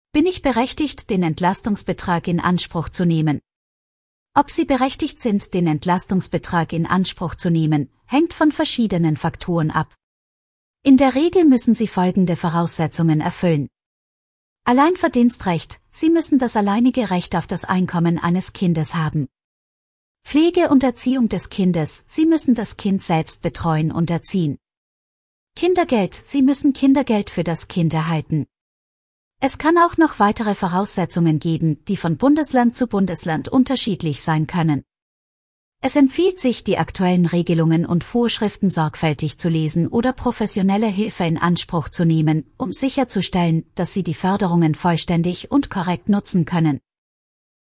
Bin ich berechtigt, den Entlastungsbetrag in Anspruch zu nehmen? Ob Sie berechtigt sind, den Entlastungsbetrag in Anspruch zu nehmen, hängt von verschiedenen Faktoren ab. In der Regel müssen Sie folgende Voraussetzungen erfüllen. Alleinverdienstrecht: Sie müssen das alleinige Recht auf das Einkommen eines Kindes haben. Pflege und Erziehung des Kindes: Sie müssen das Kind selbst betreuen und erziehen. Kindergeld: Sie müssen Kindergeld für das Kind erhalten. Es kann auch noch weitere Voraussetzungen geben, die von Bundesland zu Bundesland unterschiedlich sein können. Es empfiehlt sich, die aktuellen Regelungen und Vorschriften sorgfältig zu lesen oder professionelle Hilfe in Anspruch zu nehmen, um sicherzustellen, dass Sie die Förderungen vollständig und korrekt nutzen können.